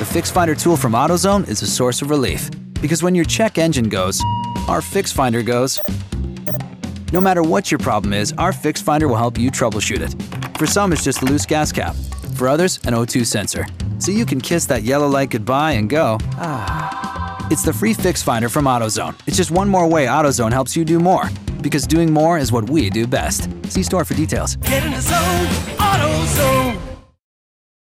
The Fix Finder tool from AutoZone is a source of relief. Because when your check engine goes, our Fix Finder goes. No matter what your problem is, our Fix Finder will help you troubleshoot it. For some, it's just a loose gas cap. For others, an O2 sensor. So you can kiss that yellow light goodbye and go, ah. It's the free Fix Finder from AutoZone. It's just one more way AutoZone helps you do more. Because doing more is what we do best. See store for details. Get in the zone, AutoZone.